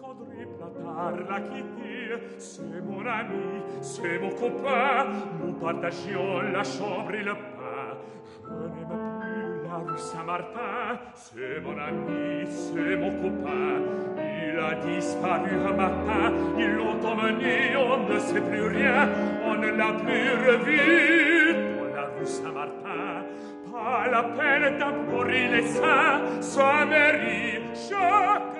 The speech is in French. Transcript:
André Platard l'a quitté, c'est mon ami, c'est mon copain, nous partagions la chambre et le pain. Je n'aime plus la rue Saint-Martin, c'est mon ami, c'est mon copain. Il a disparu un matin, ils l'ont emmené, on ne sait plus rien, on ne l'a plus revu dans la rue Saint-Martin. Pas la peine d'implorer les saints, sa mairie, chaque